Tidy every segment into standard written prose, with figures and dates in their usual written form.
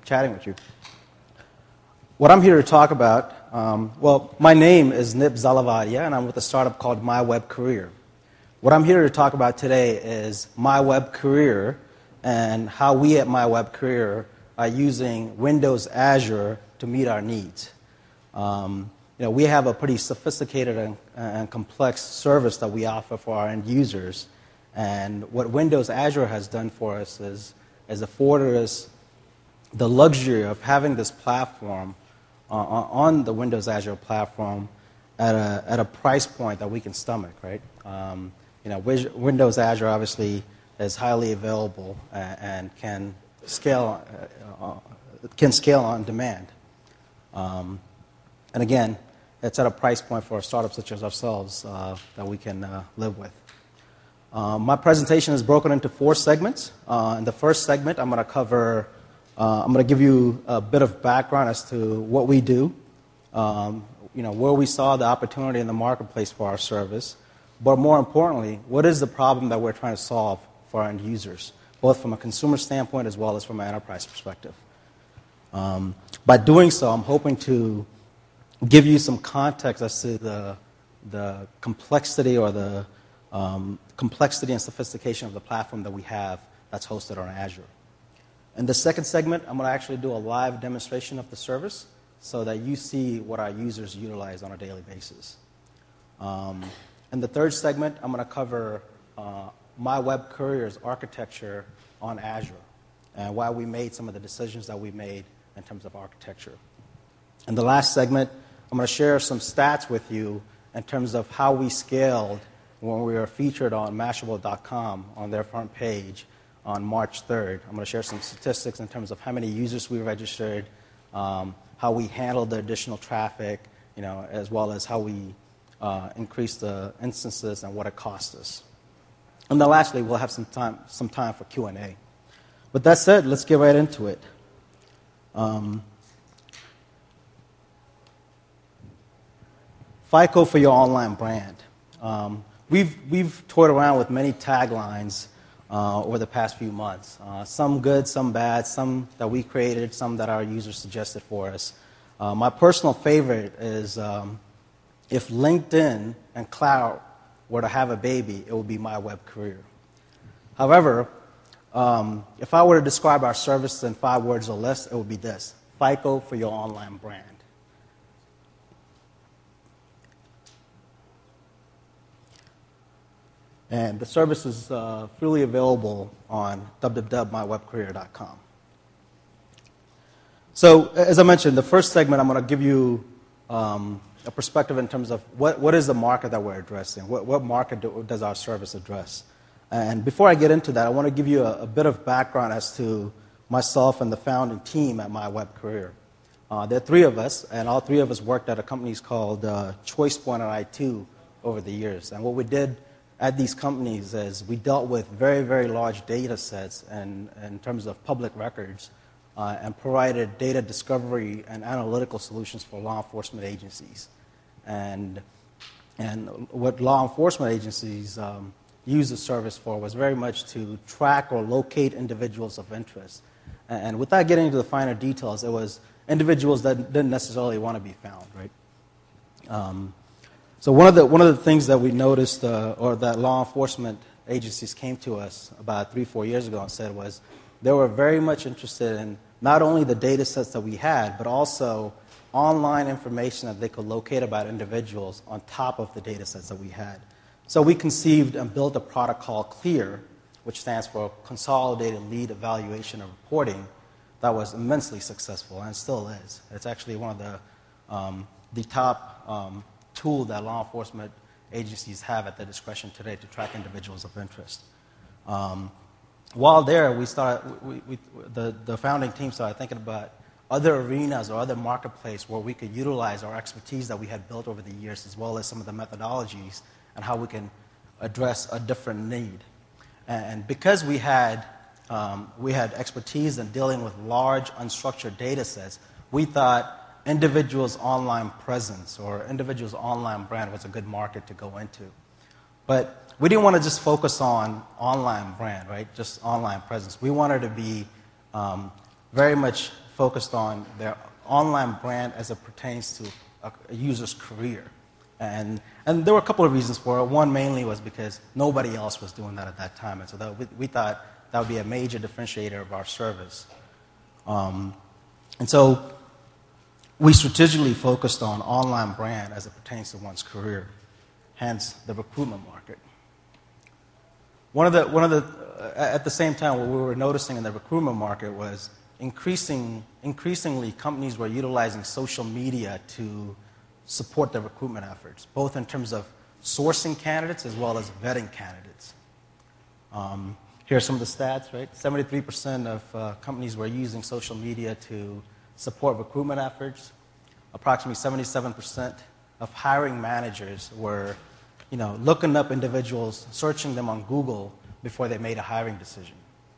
chatting with you. What I'm here to talk about, well, my name is Nip Zalavadia, and I'm with a startup called My Web Career. What I'm here to talk about today is My Web Career and how we at My Web Career are using Windows Azure to meet our needs. We have a pretty sophisticated and complex service that we offer for our end users. And what Windows Azure has done for us is afforded us the luxury of having this platform on the Windows Azure platform at a price point that we can stomach, right? Windows Azure obviously is highly available and can scale on demand. And again, it's at a price point for startups such as ourselves that we can live with. My presentation is broken into 4 segments. In the first segment, I'm going to give you a bit of background as to what we do, where we saw the opportunity in the marketplace for our service, but more importantly, what is the problem that we're trying to solve for our end users, both from a consumer standpoint as well as from an enterprise perspective. By doing so, I'm hoping to give you some context as to the complexity or the complexity and sophistication of the platform that we have that's hosted on Azure. In the second segment, I'm going to actually do a live demonstration of the service so that you see what our users utilize on a daily basis. In the third segment, I'm going to cover My Web Career's architecture on Azure and why we made some of the decisions that we made in terms of architecture. In the last segment, I'm going to share some stats with you in terms of how we scaled when we were featured on Mashable.com on their front page on March 3rd. I'm going to share some statistics in terms of how many users we registered, how we handled the additional traffic, as well as how we increased the instances and what it cost us. And then lastly, we'll have some time for Q&A. With that said, let's get right into it. FICO for your online brand. We've toyed around with many taglines over the past few months. Some good, some bad, some that we created, some that our users suggested for us. My personal favorite is if LinkedIn and cloud were to have a baby, it would be My Web Career. However, if I were to describe our service in 5 words or less, it would be this: FICO for your online brand. And the service is freely available on www.mywebcareer.com. So, as I mentioned, the first segment, I'm going to give you a perspective in terms of what is the market that we're addressing, what market does our service address. And before I get into that, I want to give you a bit of background as to myself and the founding team at My Web Career. There are 3 of us, and all 3 of us worked at a company called ChoicePoint and i2 over the years. And what we did at these companies is we dealt with very, very large data sets and in terms of public records and provided data discovery and analytical solutions for law enforcement agencies. And what law enforcement agencies use the service for was very much to track or locate individuals of interest. And without getting into the finer details, it was individuals that didn't necessarily want to be found, right? So one of the things that we noticed, or that law enforcement agencies came to us about 3-4 years ago and said was they were very much interested in not only the data sets that we had, but also online information that they could locate about individuals on top of the data sets that we had. So we conceived and built a product called CLEAR, which stands for Consolidated Lead Evaluation and Reporting, that was immensely successful and still is. It's actually one of the top tool that law enforcement agencies have at their discretion today to track individuals of interest. While there, the founding team started thinking about other arenas or other marketplaces where we could utilize our expertise that we had built over the years, as well as some of the methodologies and how we can address a different need. And because we had expertise in dealing with large unstructured data sets, we thought individuals' online presence or individuals' online brand was a good market to go into. But we didn't want to just focus on online brand, right? Just online presence. We wanted to be very much focused on their online brand as it pertains to a user's career. And there were a couple of reasons for it. One mainly was because nobody else was doing that at that time. And so we thought that would be a major differentiator of our service. And so we strategically focused on online brand as it pertains to one's career, hence the recruitment market. At the same time, what we were noticing in the recruitment market was increasingly companies were utilizing social media to support their recruitment efforts, both in terms of sourcing candidates as well as vetting candidates. Here are some of the stats, right? 73% of companies were using social media to support recruitment efforts. Approximately 77% of hiring managers were, looking up individuals, searching them on Google before they made a hiring decision.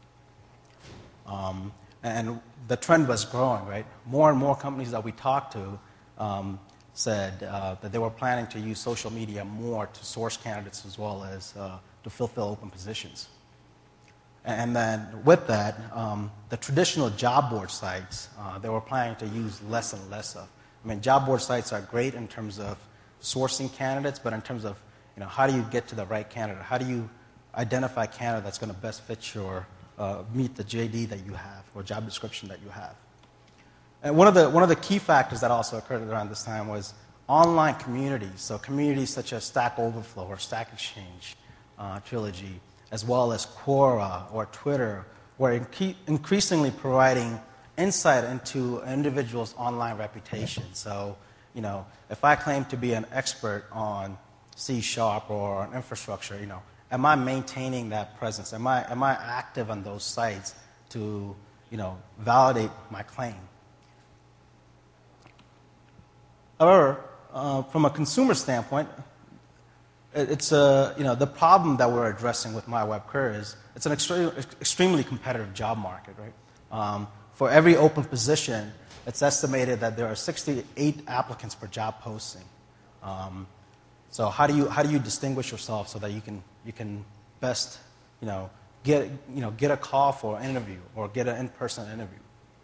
And the trend was growing, right? More and more companies that we talked to said that they were planning to use social media more to source candidates as well as to fulfill open positions. And then with that, the traditional job board sites, they were planning to use less and less of. I mean, job board sites are great in terms of sourcing candidates, but in terms of, how do you get to the right candidate? How do you identify a candidate that's going to best fit your, meet the JD that you have or job description that you have? And one of the key factors that also occurred around this time was online communities. So communities such as Stack Overflow or Stack Exchange, Trilogy, as well as Quora or Twitter, were increasingly providing insight into an individual's online reputation. So, if I claim to be an expert on C# or on infrastructure, am I maintaining that presence? Am I active on those sites to, validate my claim? However, from a consumer standpoint, it's the problem that we're addressing with MyWebCareer is it's an extremely competitive job market, right? For every open position, it's estimated that there are 68 applicants per job posting. So how do you distinguish yourself so that you can best get a call for an interview or get an in-person interview?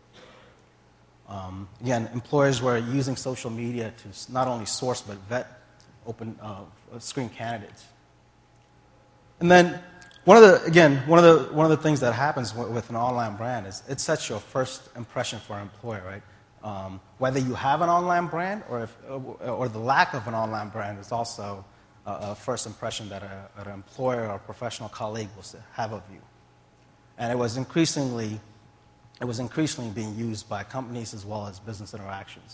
Again, employers were using social media to not only source but vet open screen candidates. And then one of the things that happens with an online brand is it sets your first impression for an employer, right? Whether you have an online brand or the lack of an online brand is also a first impression that an employer or a professional colleague will have of you. And it was increasingly being used by companies as well as business interactions.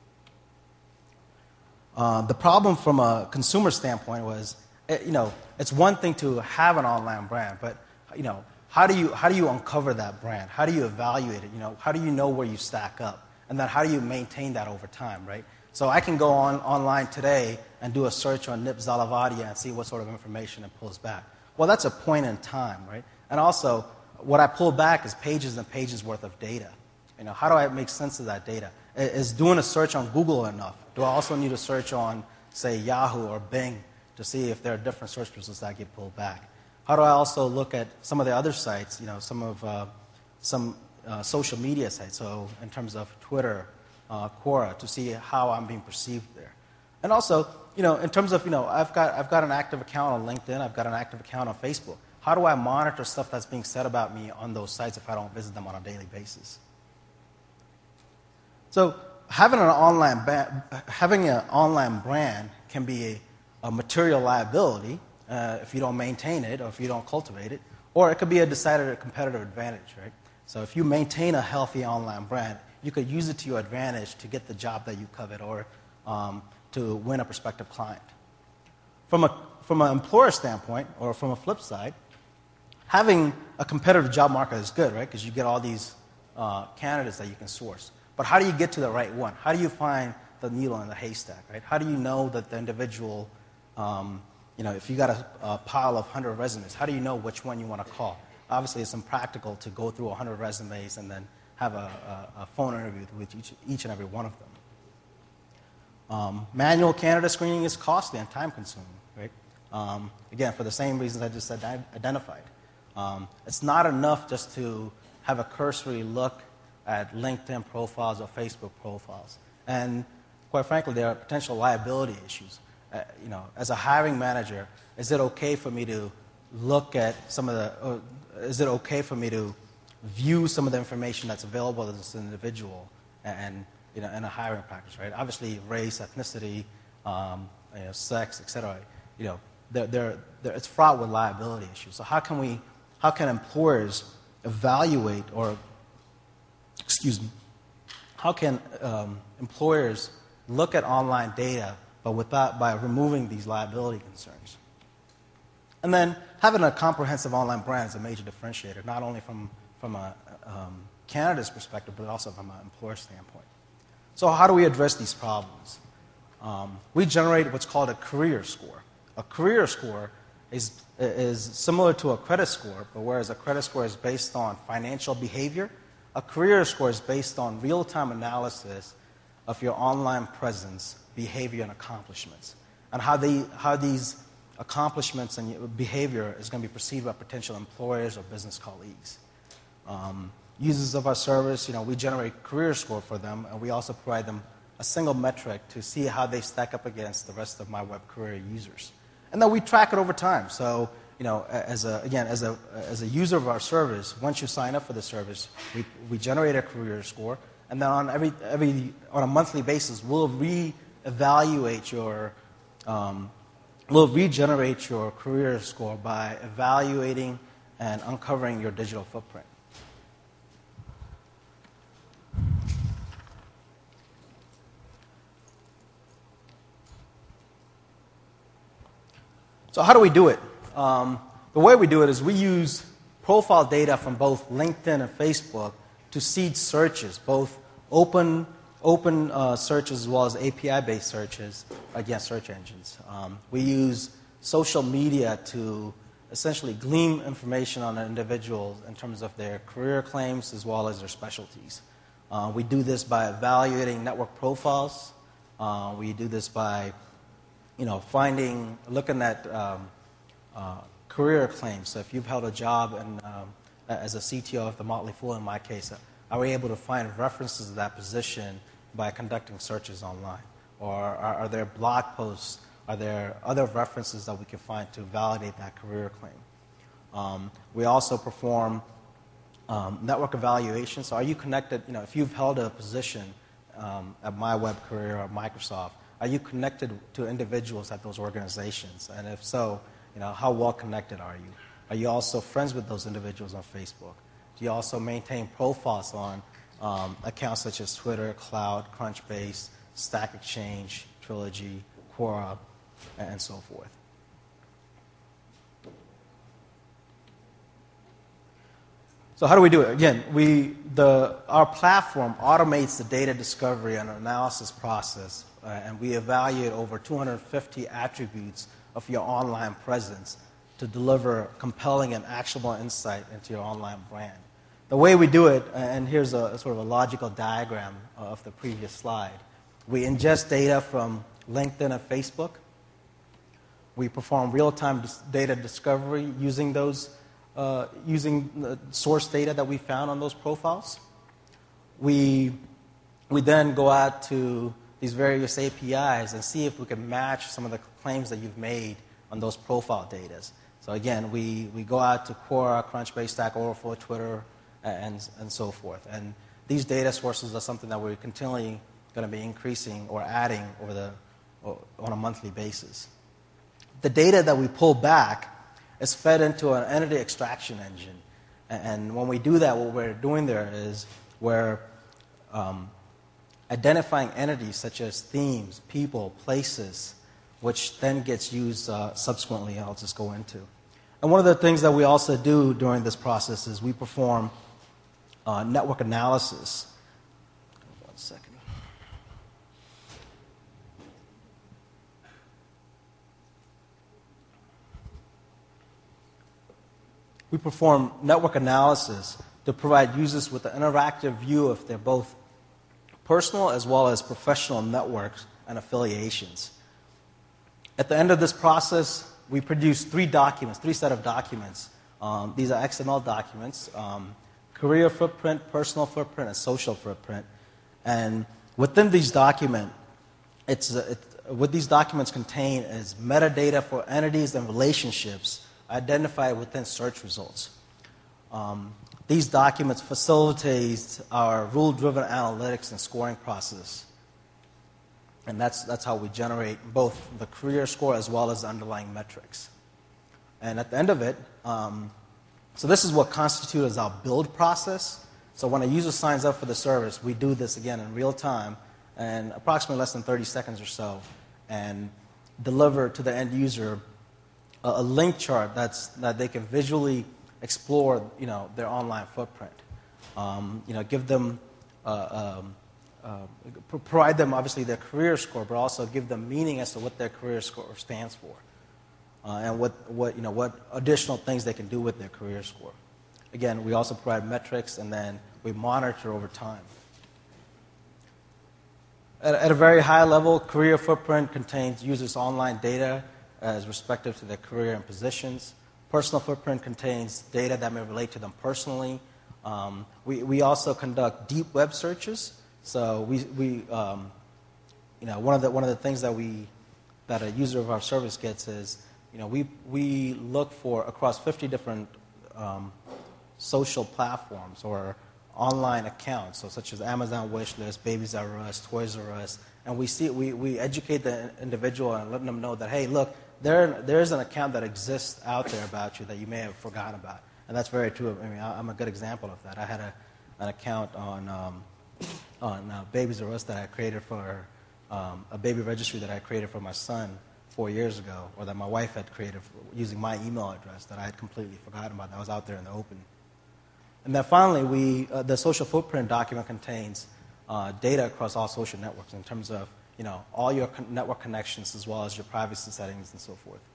The problem from a consumer standpoint was, it's one thing to have an online brand, but how do you uncover that brand? How do you evaluate it? How do you know where you stack up? And then how do you maintain that over time, right? So I can go online today and do a search on Nip Zalavadia and see what sort of information it pulls back. Well, that's a point in time, right? And also, what I pull back is pages and pages worth of data. How do I make sense of that data? Is doing a search on Google enough? Do I also need to search on, say, Yahoo or Bing to see if there are different search results that get pulled back? How do I also look at some of the other sites, some social media sites, so in terms of Twitter, Quora, to see how I'm being perceived there? And also, in terms of, I've got an active account on LinkedIn, I've got an active account on Facebook. How do I monitor stuff that's being said about me on those sites if I don't visit them on a daily basis? So having an online brand can be a material liability if you don't maintain it or if you don't cultivate it, or it could be a decided competitive advantage, right? So if you maintain a healthy online brand, you could use it to your advantage to get the job that you covet or to win a prospective client. From an employer standpoint, or from a flip side, having a competitive job market is good, right? Because you get all these candidates that you can source. But how do you get to the right one? How do you find the needle in the haystack, right? How do you know that the individual, if you got a pile of 100 resumes, how do you know which one you want to call? Obviously, it's impractical to go through 100 resumes and then have a phone interview with each and every one of them. Manual candidate screening is costly and time-consuming, right? Again, for the same reasons I just identified. It's not enough just to have a cursory look at LinkedIn profiles or Facebook profiles. And quite frankly, there are potential liability issues. As a hiring manager, is it okay for me to look at is it okay for me to view some of the information that's available to this individual and in a hiring practice, right? Obviously, race, ethnicity, sex, etc. It's fraught with liability issues. So how can employers evaluate how can employers look at online data by removing these liability concerns? And then having a comprehensive online brand is a major differentiator, not only from a candidate's perspective, but also from an employer standpoint. So how do we address these problems? We generate what's called a career score. A career score is similar to a credit score, but whereas a credit score is based on financial behavior, a career score is based on real-time analysis of your online presence, behavior, and accomplishments, and how these accomplishments and your behavior is going to be perceived by potential employers or business colleagues. Users of our service, we generate career score for them, and we also provide them a single metric to see how they stack up against the rest of my web career users. And then we track it over time. So, as a user of our service, once you sign up for the service, we generate a career score, and then on a monthly basis, we'll regenerate your career score by evaluating and uncovering your digital footprint. So how do we do it? The way we do it is we use profile data from both LinkedIn and Facebook to seed searches, both open searches as well as API-based searches against search engines. We use social media to essentially glean information on an individual in terms of their career claims as well as their specialties. We do this by evaluating network profiles. We do this by looking at career claims. So if you've held a job as a CTO of the Motley Fool, in my case, are we able to find references to that position by conducting searches online? Or are there blog posts? Are there other references that we can find to validate that career claim? We also perform network evaluation. So are you connected, if you've held a position at My Web Career or Microsoft, are you connected to individuals at those organizations? And if so, how well connected are you? Are you also friends with those individuals on Facebook? Do you also maintain profiles on accounts such as Twitter, Cloud, Crunchbase, Stack Exchange, Trilogy, Quora, and so forth? So how do we do it? Again, our platform automates the data discovery and analysis process, and we evaluate over 250 attributes of your online presence to deliver compelling and actionable insight into your online brand. The way we do it, and here's a sort of a logical diagram of the previous slide. We ingest data from LinkedIn and Facebook. We perform real-time data discovery using the source data that we found on those profiles. We then go out to these various APIs and see if we can match some of the claims that you've made on those profile data. So again, we go out to Quora, Crunchbase, Stack Overflow, Twitter, and so forth. And these data sources are something that we're continually going to be increasing or adding on a monthly basis. The data that we pull back is fed into an entity extraction engine. And when we do that, what we're doing there is we're identifying entities such as themes, people, places, which then gets used subsequently, I'll just go into. And one of the things that we also do during this process is we perform network analysis. One second. We perform network analysis to provide users with an interactive view of their both personal as well as professional networks and affiliations. At the end of this process, we produce three set of documents. These are XML documents career footprint, personal footprint, and social footprint. And within these documents, what these documents contain is metadata for entities and relationships identified within search results. These documents facilitate our rule-driven analytics and scoring process. And that's how we generate both the career score as well as the underlying metrics. And at the end of it, so this is what constitutes our build process. So when a user signs up for the service, we do this again in real time in approximately less than 30 seconds or so, and deliver to the end user a link chart that they can visually explore, their online footprint. Give them, provide them obviously their career score, but also give them meaning as to what their career score stands for, and what additional things they can do with their career score. Again, we also provide metrics, and then we monitor over time. At a very high level, career footprint contains users' online data as respective to their career and positions. Personal footprint contains data that may relate to them personally. We also conduct deep web searches. So one of the things that a user of our service gets is, we look for across 50 different social platforms or online accounts, so such as Amazon Wishlist, Babies R Us, Toys R Us, and we educate the individual and let them know that, hey, look, there's an account that exists out there about you that you may have forgotten about, and that's very true. I mean, I'm a good example of that. I had an account on Babies R Us that I created for a baby registry that I created for my son 4 years ago, or that my wife had created using my email address that I had completely forgotten about. That was out there in the open. And then finally, the social footprint document contains data across all social networks in terms of all your network connections as well as your privacy settings and so forth.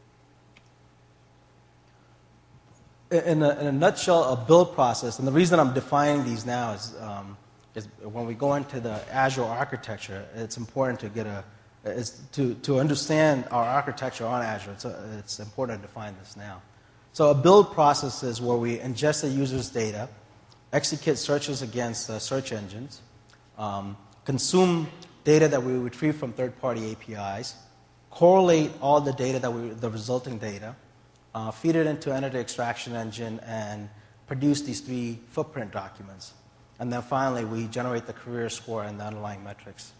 In a nutshell, a build process, and the reason I'm defining these now is when we go into the Azure architecture, it's important to understand our architecture on Azure. It's important to define this now. So a build process is where we ingest the user's data, execute searches against search engines, consume data that we retrieve from third-party APIs, correlate all the data the resulting data, feed it into entity extraction engine, and produce these 3 footprint documents. And then finally, we generate the career score and the underlying metrics.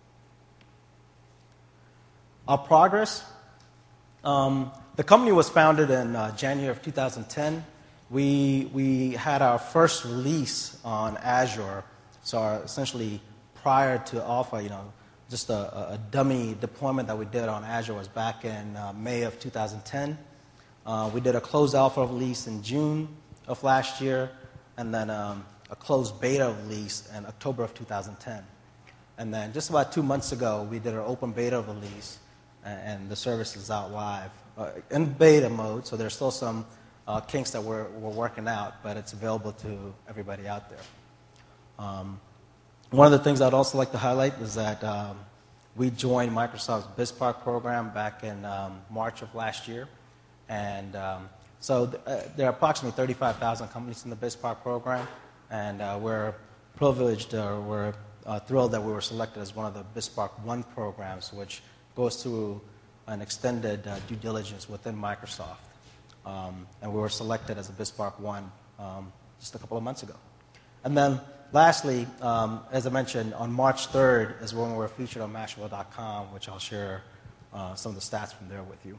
Our progress. The company was founded in January of 2010. We had our first release on Azure, so essentially prior to alpha, just a dummy deployment that we did on Azure was back in May of 2010. We did a closed alpha release in June of last year, and then a closed beta release in October of 2010. And then just about 2 months ago, we did an open beta release, and the service is out live in beta mode, so there's still some kinks that we're working out, but it's available to everybody out there. One of the things I'd also like to highlight is that we joined Microsoft's BizSpark program back in March of last year, and so there are approximately 35,000 companies in the BizSpark program, and we're privileged, we're thrilled that we were selected as one of the BizSpark 1 programs, which goes through an extended due diligence within Microsoft. And we were selected as a BizSpark 1 just a couple of months ago. And then lastly, as I mentioned, on March 3rd is when we were featured on Mashable.com, which I'll share some of the stats from there with you.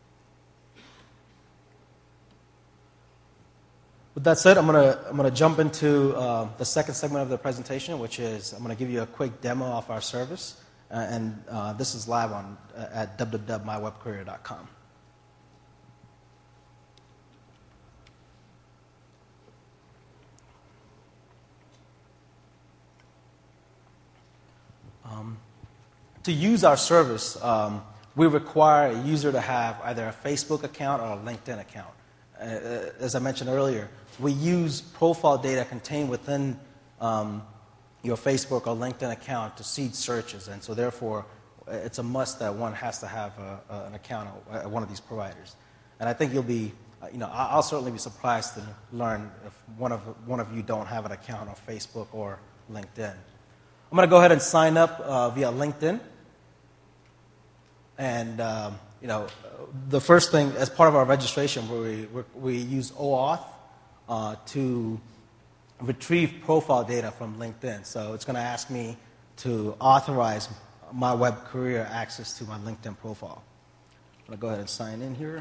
With that said, I'm gonna jump into the second segment of the presentation, which is I'm gonna give you a quick demo of our service, and this is live at www.mywebcareer.com. To use our service, we require a user to have either a Facebook account or a LinkedIn account. As I mentioned earlier, we use profile data contained within your Facebook or LinkedIn account to seed searches, and so therefore it's a must that one has to have an account at one of these providers. And I think you'll be I'll certainly be surprised to learn if one of you don't have an account on Facebook or LinkedIn. I'm going to go ahead and sign up via LinkedIn. And, the first thing, as part of our registration, we use OAuth to retrieve profile data from LinkedIn. So it's going to ask me to authorize my web career access to my LinkedIn profile. I'm going to go ahead and sign in here.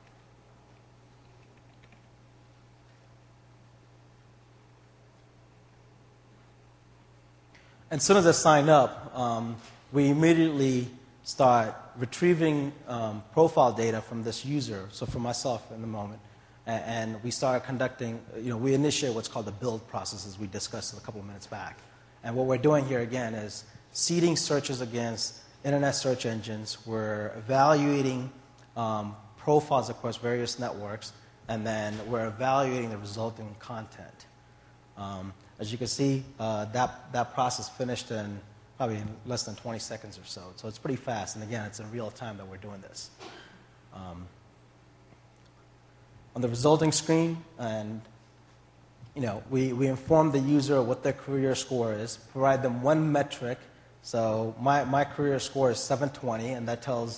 And as soon as I sign up, we immediately start retrieving profile data from this user, so for myself in the moment, and we start conducting, we initiate what's called the build process, as we discussed a couple of minutes back. And what we're doing here again is seeding searches against internet search engines. We're evaluating profiles across various networks, and then we're evaluating the resulting content. As you can see, that process finished in probably in less than 20 seconds or so. So it's pretty fast. And again, it's in real time that we're doing this. On the resulting screen, and we inform the user what their career score is, provide them one metric. So my career score is 720, and that tells,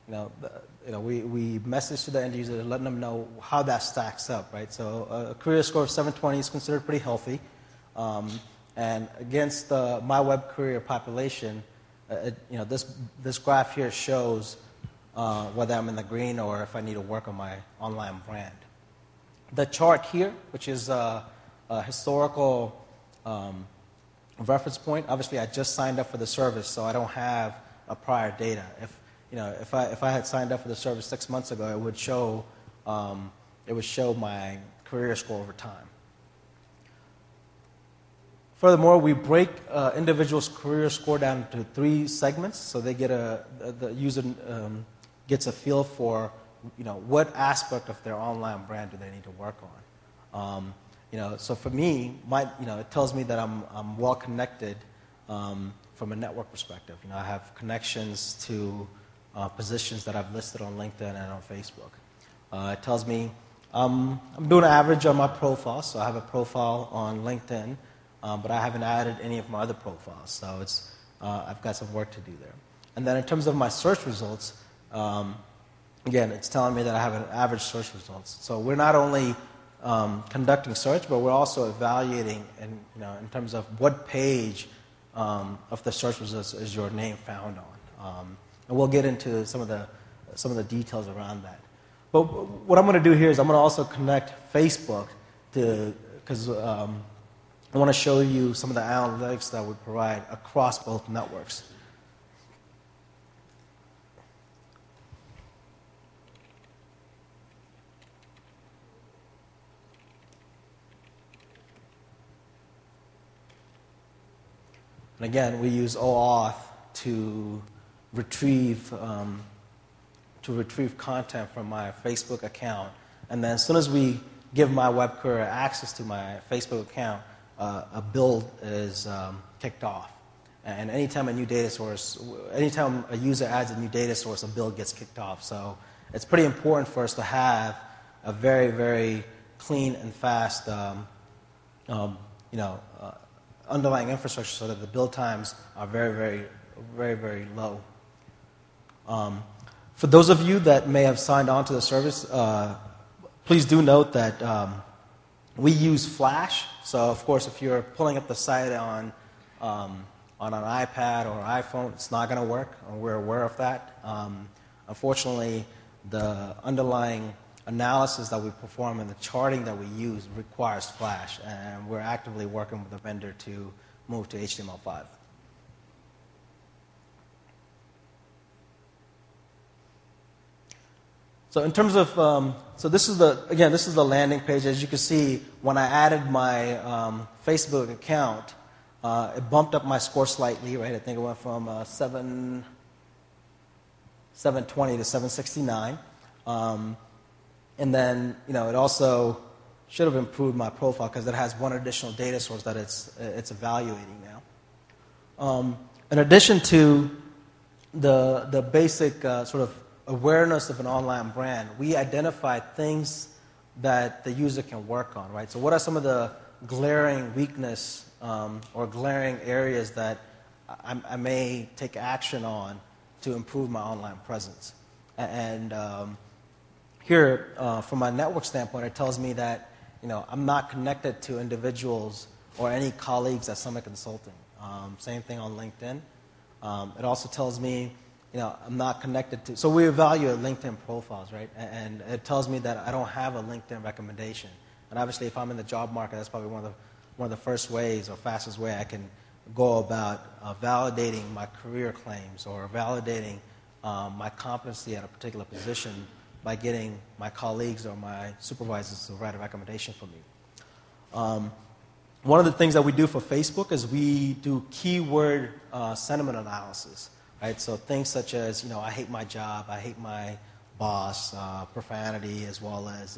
we message to the end user, letting them know how that stacks up, right? So a career score of 720 is considered pretty healthy. And against my web career population, this graph here shows whether I'm in the green or if I need to work on my online brand. The chart here, which is a historical reference point, obviously I just signed up for the service, so I don't have a prior data. If I had signed up for the service 6 months ago, it would show my career score over time. Furthermore, we break individuals' career score down into 3 segments, so they get the user gets a feel for what aspect of their online brand do they need to work on. So for me, it tells me that I'm well connected from a network perspective. I have connections to positions that I've listed on LinkedIn and on Facebook. It tells me I'm doing an average on my profile, so I have a profile on LinkedIn. But I haven't added any of my other profiles, so I've got some work to do there. And then in terms of my search results, again, it's telling me that I have an average search results. So we're not only conducting search, but we're also evaluating in terms of what page of the search results is your name found on. And we'll get into some of the details around that. But what I'm going to do here is I'm going to also connect Facebook because I want to show you some of the analytics that we provide across both networks. And again, we use OAuth to retrieve content from my Facebook account. And then as soon as we give my web career access to my Facebook account, a build is kicked off. And anytime a user adds a new data source, a build gets kicked off. So it's pretty important for us to have a very, very clean and fast underlying infrastructure so that the build times are very, very, very, very low. For those of you that may have signed on to the service, please do note that we use Flash. So, of course, if you're pulling up the site on an iPad or iPhone, it's not going to work, and we're aware of that. Unfortunately, the underlying analysis that we perform and the charting that we use requires Flash, and we're actively working with the vendor to move to HTML5. So in terms of, this is the landing page. As you can see, when I added my Facebook account, it bumped up my score slightly, right? I think it went from 720 to 769. And then, it also should have improved my profile because it has one additional data source that it's evaluating now. In addition to the basic sort of awareness of an online brand, we identify things that the user can work on, right? So what are some of the glaring weakness or glaring areas that I may take action on to improve my online presence? And here, from a network standpoint, it tells me that I'm not connected to individuals or any colleagues at Summit Consulting. Same thing on LinkedIn. It also tells me I'm not connected to, so we evaluate LinkedIn profiles, right? And it tells me that I don't have a LinkedIn recommendation. And obviously, if I'm in the job market, that's probably one of the first ways or fastest way I can go about validating my career claims or validating my competency at a particular position by getting my colleagues or my supervisors to write a recommendation for me. One of the things that we do for Facebook is we do keyword sentiment analysis. Right? So things such as, I hate my job, I hate my boss, profanity, as well as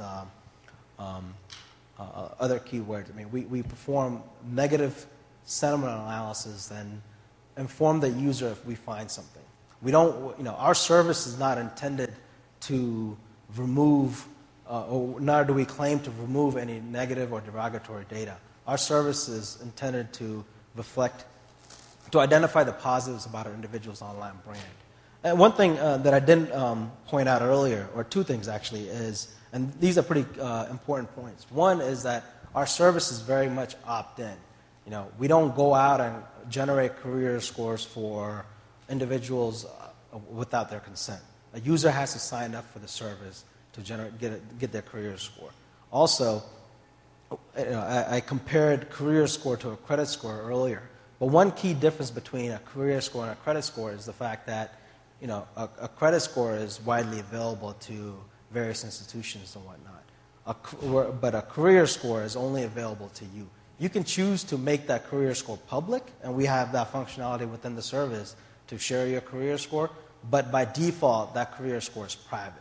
other keywords. I mean, we perform negative sentiment analysis and inform the user if we find something. We don't, our service is not intended to remove, or nor do we claim to remove any negative or derogatory data. Our service is intended to reflect, to identify the positives about an individual's online brand. And one thing that I didn't point out earlier, or two things actually, is, and these are pretty important points. One is that our service is very much opt-in. We don't go out and generate career scores for individuals without their consent. A user has to sign up for the service to get their career score. Also, I compared career score to a credit score earlier. But one key difference between a career score and a credit score is the fact that a credit score is widely available to various institutions and whatnot. But a career score is only available to you. You can choose to make that career score public, and we have that functionality within the service to share your career score, but by default, that career score is private.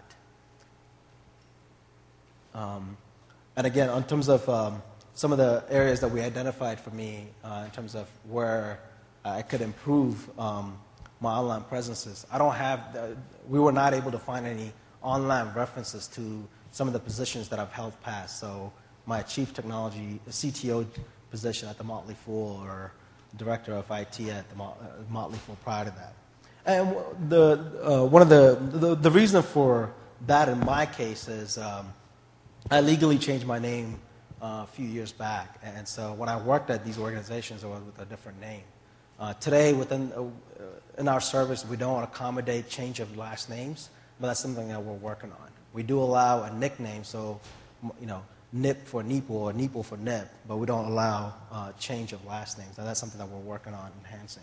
And again, in terms of some of the areas that we identified for me in terms of where I could improve my online presences, we were not able to find any online references to some of the positions that I've held past. So my chief technology, CTO position at the Motley Fool, or director of IT at the Motley Fool prior to that. And one of the reason for that in my case is I legally changed my name a few years back, and so when I worked at these organizations, I was with a different name. Today, in our service, we don't accommodate change of last names, but that's something that we're working on. We do allow a nickname, so Nip for Neeple or Neeple for Nip, but we don't allow change of last names. And that's something that we're working on enhancing.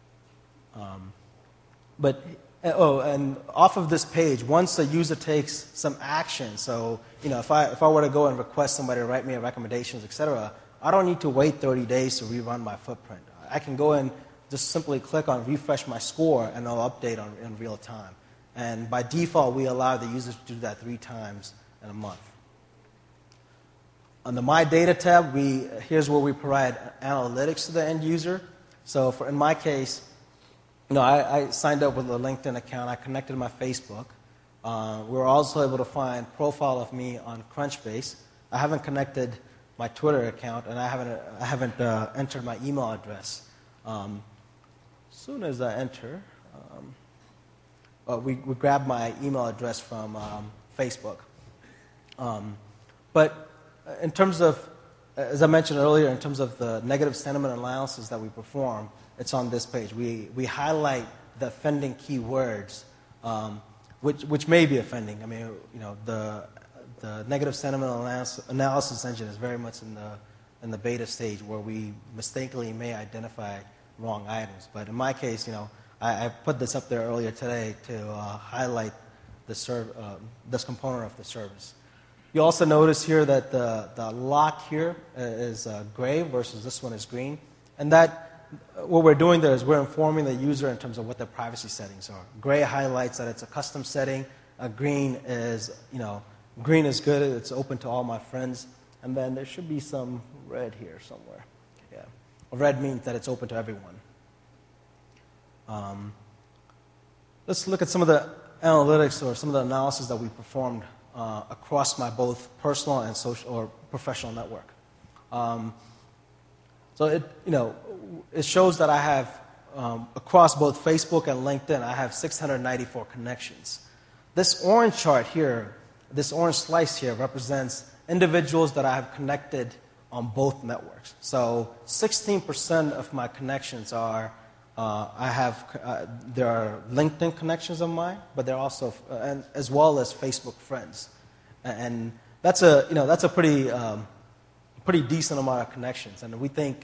And off of this page, once the user takes some action, so if I were to go and request somebody to write me recommendations, etc., I don't need to wait 30 days to rerun my footprint. I can go and just simply click on refresh my score, and it'll update in real time. And by default, we allow the user to do that 3 times in a month. On the My Data tab, here's where we provide analytics to the end user. So in my case, I signed up with a LinkedIn account. I connected to my Facebook. We were also able to find a profile of me on Crunchbase. I haven't connected my Twitter account, and I haven't entered my email address. As soon as I enter, we grab my email address from Facebook. But in terms of, as I mentioned earlier, in terms of the negative sentiment analysis that we perform, it's on this page. We highlight the offending keywords, which may be offending. I mean, the negative sentiment analysis engine is very much in the beta stage where we mistakenly may identify wrong items. But in my case, I put this up there earlier today to highlight this component of the service. You also notice here that the lock here is gray versus this one is green, and that what we're doing there is we're informing the user in terms of what their privacy settings are. Gray highlights that it's a custom setting. Green is good. It's open to all my friends. And then there should be some red here somewhere. Yeah, red means that it's open to everyone. Let's look at some of the analytics or some of the analysis that we performed across my both personal and social or professional network. So it shows that I have, across both Facebook and LinkedIn, I have 694 connections. This orange chart here, this orange slice here represents individuals that I have connected on both networks. So 16% of my connections are, there are LinkedIn connections of mine, but they're also, and as well as Facebook friends. And that's a pretty decent amount of connections. And we think,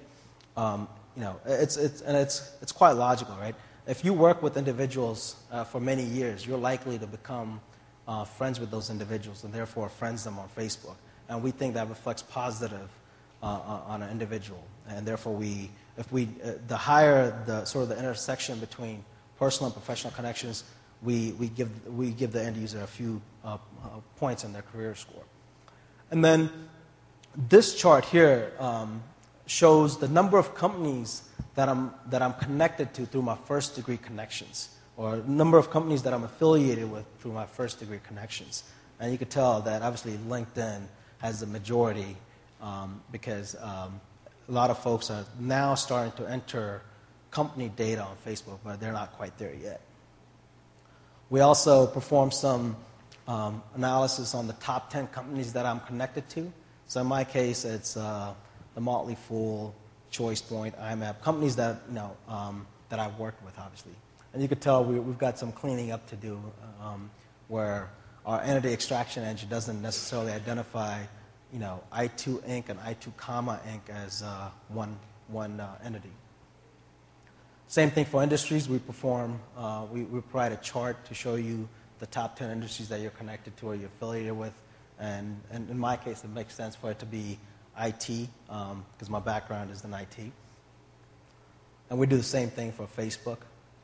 it's quite logical, right? If you work with individuals for many years, you're likely to become friends with those individuals and therefore friends them on Facebook. And we think that reflects positive on an individual. And therefore, the higher the sort of the intersection between personal and professional connections, we give the end user a few points in their career score. And then this chart here shows the number of companies that I'm connected to through my first degree connections, or number of companies that I'm affiliated with through my first degree connections. And you could tell that obviously LinkedIn has the majority because a lot of folks are now starting to enter company data on Facebook, but they're not quite there yet. We also perform some analysis on the top 10 companies that I'm connected to. So in my case, it's the Motley Fool, ChoicePoint, IMAP, companies that that I've worked with, obviously. And you could tell we've got some cleaning up to do where our entity extraction engine doesn't necessarily identify I2 Inc. and I2 Comma Inc. as one entity. Same thing for industries. We provide a chart to show you the top 10 industries that you're connected to or you're affiliated with. And in my case, it makes sense for it to be IT because my background is in IT. And we do the same thing for Facebook.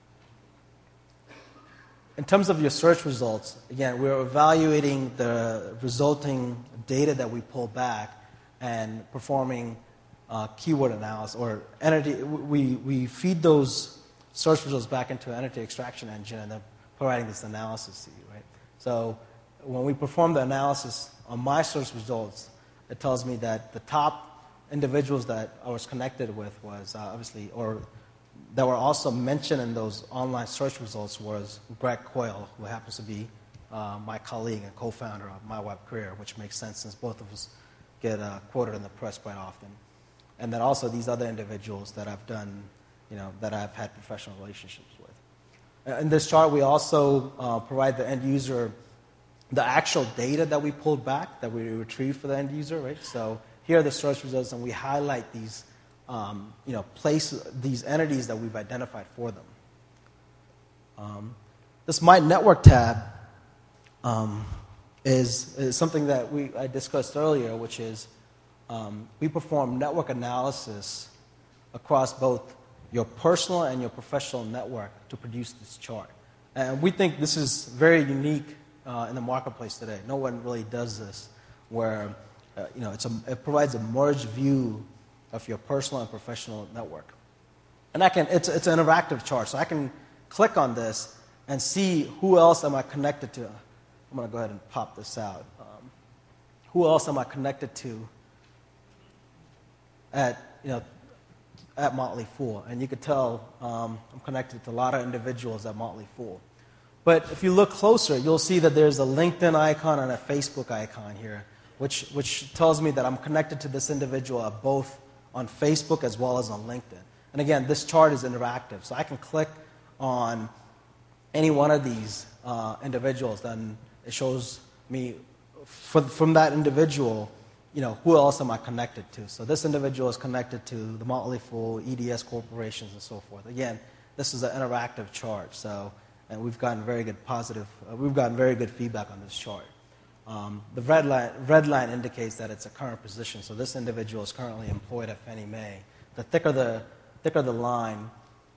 In terms of your search results, again, we're evaluating the resulting data that we pull back and performing keyword analysis or entity. We feed those search results back into an entity extraction engine and then providing this analysis to you, right? So when we perform the analysis on my search results, it tells me that the top individuals that I was connected with was obviously, or that were also mentioned in those online search results was Greg Coyle, who happens to be my colleague and co-founder of My Web Career, which makes sense since both of us get quoted in the press quite often. And then also these other individuals that I've done, that I've had professional relationships with. In this chart, we also provide the end user the actual data that we pulled back, that we retrieved for the end user, right? So here are the search results, and we highlight these, these entities that we've identified for them. This My Network tab is something that I discussed earlier, which is we perform network analysis across both your personal and your professional network to produce this chart. And we think this is very unique in the marketplace today. No one really does this, where it provides a merged view of your personal and professional network. And it's an interactive chart, so I can click on this and see who else am I connected to. I'm going to go ahead and pop this out. Who else am I connected to at Motley Fool? And you could tell I'm connected to a lot of individuals at Motley Fool. But if you look closer, you'll see that there's a LinkedIn icon and a Facebook icon here, which tells me that I'm connected to this individual both on Facebook as well as on LinkedIn. And again, this chart is interactive, so I can click on any one of these individuals, then it shows me from that individual, who else am I connected to? So this individual is connected to the Motley Fool, EDS corporations, and so forth. Again, this is an interactive chart, and we've gotten very good feedback on this chart. The red line indicates that it's a current position, so this individual is currently employed at Fannie Mae. The thicker the line,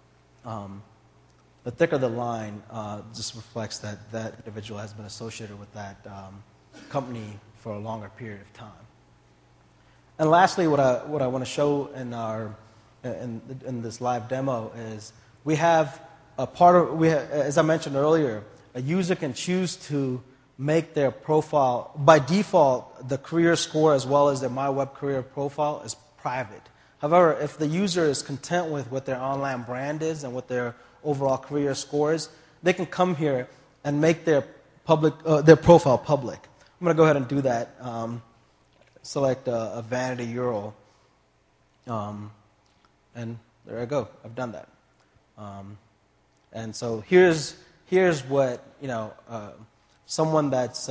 just reflects that that individual has been associated with that company for a longer period of time. And lastly, what I want to show in this live demo is we have as I mentioned earlier, a user can choose to make their profile, by default, the career score as well as their My Web Career profile is private. However, if the user is content with what their online brand is and what their overall career score is, they can come here and make their profile public. I'm going to go ahead and do that. Select a vanity URL. And there I go. I've done that. And so here's what, someone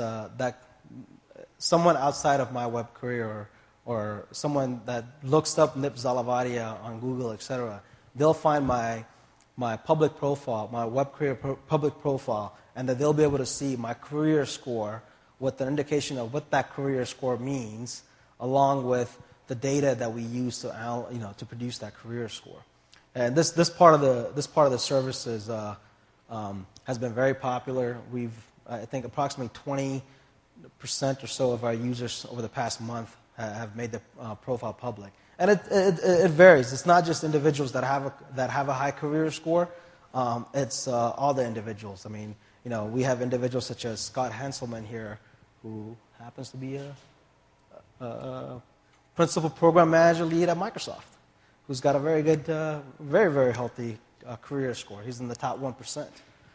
someone outside of My Web Career or someone that looks up Nip Zalavadia on Google, etc., they'll find my public profile, my web career public profile, and that they'll be able to see my career score with an indication of what that career score means, along with the data that we use to produce that career score. And this part of the service has been very popular. I think approximately 20% or so of our users over the past month have made the profile public, and it varies. It's not just individuals that have a high career score. It's all the individuals. I mean, we have individuals such as Scott Hanselman here, who happens to be a principal program manager lead at Microsoft, who's got a very good, very, very healthy career score. He's in the top 1%.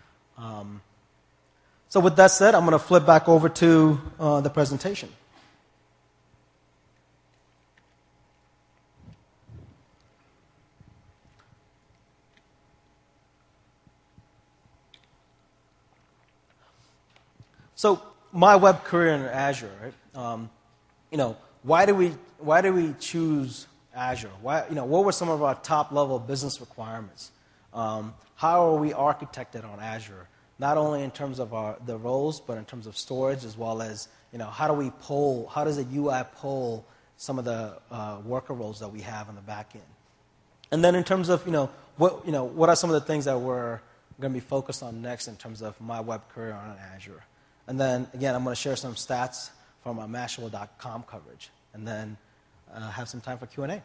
So with that said, I'm going to flip back over to the presentation. So My Web Career in Azure, right? Why do we choose Azure? What were some of our top level business requirements? How are we architected on Azure? Not only in terms of the roles, but in terms of storage, as well as how does the UI poll some of the worker roles that we have on the back end? And then in terms of what are some of the things that we're going to be focused on next in terms of My Web Career on Azure? And then, again, I'm going to share some stats from our Mashable.com coverage, and then have some time for Q&A.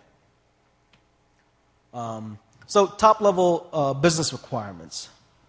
So top-level business requirements.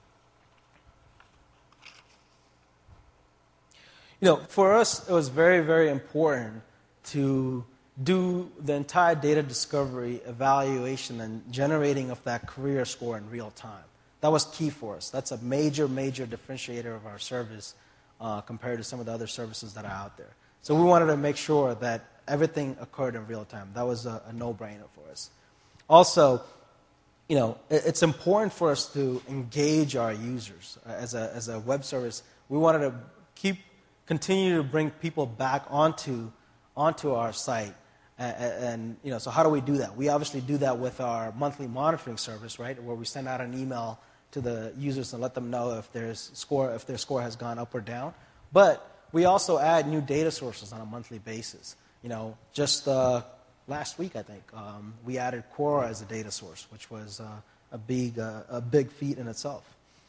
For us, it was very, very important to do the entire data discovery, evaluation, and generating of that career score in real time. That was key for us. That's a major, major differentiator of our service compared to some of the other services that are out there. So we wanted to make sure that everything occurred in real time. That was a no-brainer for us. Also, it's important for us to engage our users. As a web service, we wanted to continue to bring people back onto our site. And so how do we do that? We obviously do that with our monthly monitoring service, right, where we send out an email to the users and let them know if their score has gone up or down. But we also add new data sources on a monthly basis. Just last week, I think, we added Quora as a data source, which was a big feat in itself.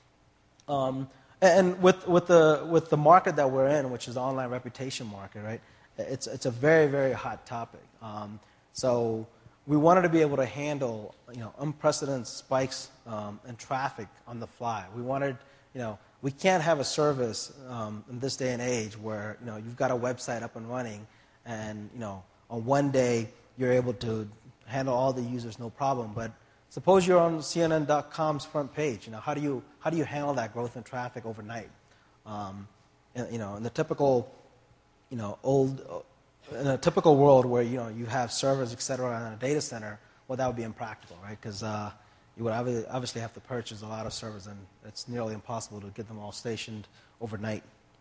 And with the market that we're in, which is the online reputation market, right? It's a very, very hot topic. So we wanted to be able to handle unprecedented spikes in traffic on the fly. We wanted we can't have a service in this day and age where you've got a website up and running, and on one day you're able to handle all the users no problem. But suppose you're on CNN.com's front page. How do you handle that growth in traffic overnight? In the typical in a typical world where you have servers, et cetera, in a data center, well, that would be impractical, right? Because you would obviously have to purchase a lot of servers, and it's nearly impossible to get them all stationed overnight.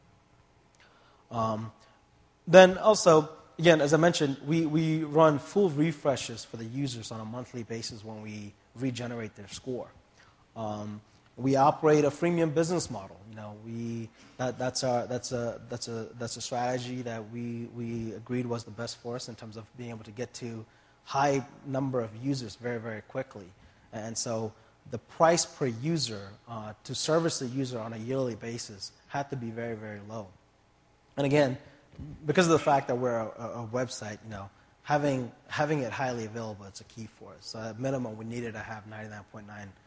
Then also, again, as I mentioned, we run full refreshes for the users on a monthly basis when we regenerate their score. We operate a freemium business model. That's a strategy that we agreed was the best for us in terms of being able to get to high number of users very, very quickly. And so the price per user to service the user on a yearly basis had to be very, very low. And again, because of the fact that we're a website, having it highly available, it's a key for us. So at minimum, we needed to have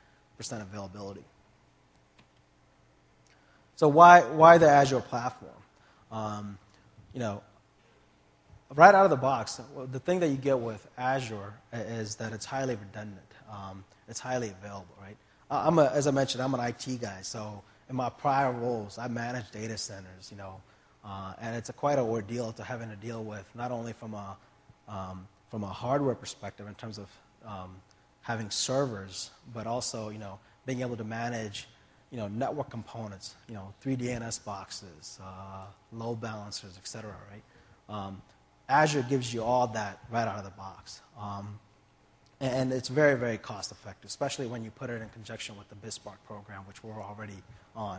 99.9% availability. So why the Azure platform? You know, right out of the box, the thing that you get with Azure is that it's highly redundant. It's highly available, right? As I mentioned, I'm an IT guy, so in my prior roles, I managed data centers, you know, and it's quite an ordeal to having to deal with, not only from a hardware perspective in terms of having servers, but also, you know, being able to manage, you know, network components, you know, 3 DNS boxes, load balancers, et cetera, right? Azure gives you all that right out of the box. And it's very, very cost effective, especially when you put it in conjunction with the BizSpark program, which we're already on.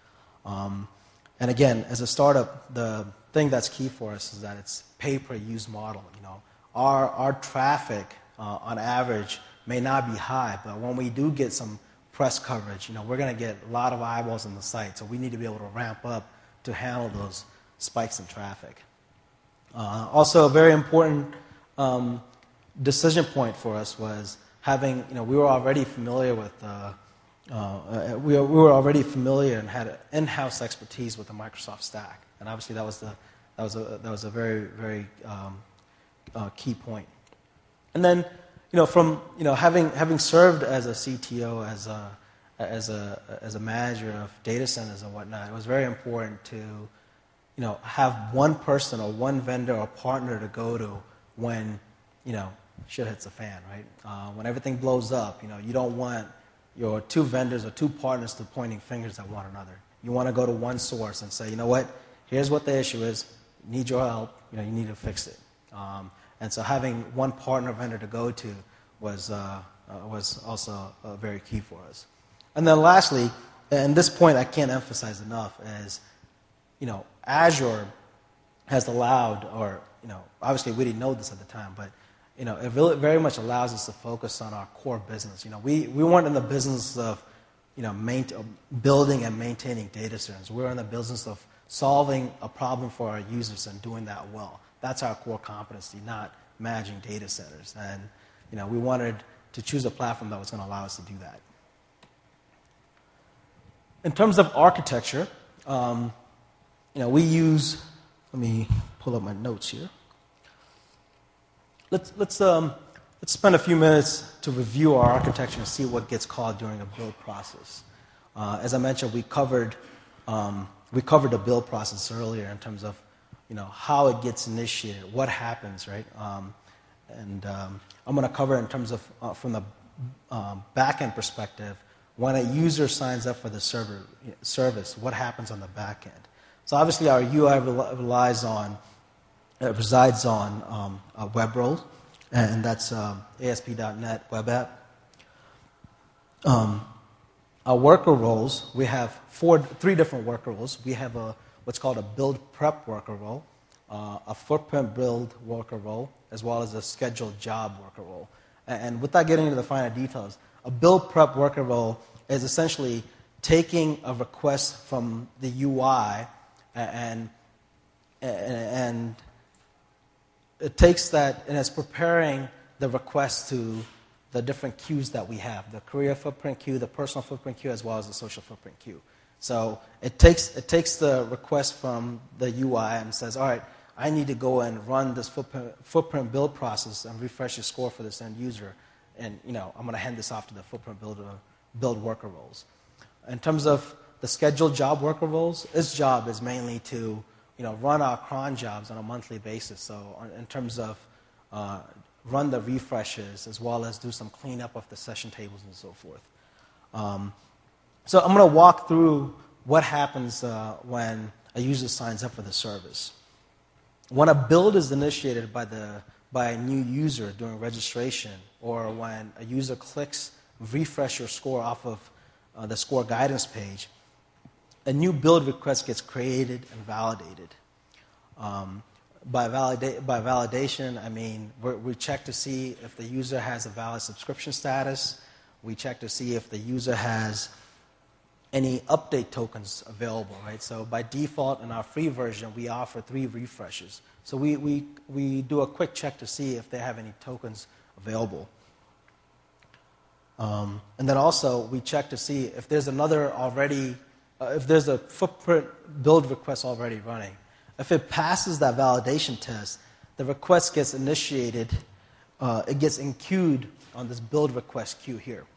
And again, as a startup, the thing that's key for us is that it's pay-per-use model. You know, our traffic on average may not be high, but when we do get some press coverage, you know, we're going to get a lot of eyeballs on the site, so we need to be able to ramp up to handle those spikes in traffic. Also, a very important decision point for us was having, you know, we were already familiar with, we were already familiar and had in-house expertise with the Microsoft stack, and obviously that was a very, very key point. And then, you know, from, you know, having served as a CTO, as a manager of data centers and whatnot, it was very important to, you know, have one person or one vendor or partner to go to when, you know, shit hits the fan, right? When everything blows up, you know, you don't want your two vendors or two partners to pointing fingers at one another. You want to go to one source and say, you know what, here's what the issue is, need your help, you know, you need to fix it. And so having one partner vendor to go to was also very key for us. And then lastly, and this point I can't emphasize enough, is, you know, Azure has allowed, or, you know, obviously we didn't know this at the time, but, you know, it really very much allows us to focus on our core business. You know, we weren't in the business of, you know, building and maintaining data centers. We're in the business of solving a problem for our users and doing that well. That's our core competency, not managing data centers. And, you know, we wanted to choose a platform that was going to allow us to do that. In terms of architecture, you know, we use, let me pull up my notes here. Let's spend a few minutes to review our architecture and see what gets called during a build process. As I mentioned, we covered the build process earlier in terms of, you know, how it gets initiated, what happens, right? And I'm going to cover it in terms of from the back-end perspective. When a user signs up for the service, what happens on the back end? So obviously our UI resides on a web role, and that's ASP.NET Web App. Our worker roles, we have three different worker roles. We have what's called a build prep worker role, a footprint build worker role, as well as a scheduled job worker role. And without getting into the finer details, a build prep worker role is essentially taking a request from the UI and it takes that and it's preparing the request to the different queues that we have, the career footprint queue, the personal footprint queue, as well as the social footprint queue. So it takes the request from the UI and says, all right, I need to go and run this footprint build process and refresh the score for this end user, and, you know, I'm going to hand this off to the footprint build worker roles. In terms of the scheduled job worker roles, its job is mainly to, you know, run our cron jobs on a monthly basis. So in terms of run the refreshes as well as do some cleanup of the session tables and so forth. So I'm going to walk through what happens when a user signs up for the service. When a build is initiated by a new user during registration, or when a user clicks refresh your score off of the score guidance page, a new build request gets created and validated. By validation, I mean we check to see if the user has a valid subscription status. We check to see if the user has any update tokens available, right? So by default, in our free version, we offer 3 refreshes. So we do a quick check to see if they have any tokens available. And then also, we check to see if there's if there's a footprint build request already running. If it passes that validation test, the request gets initiated, it gets enqueued on this build request queue here.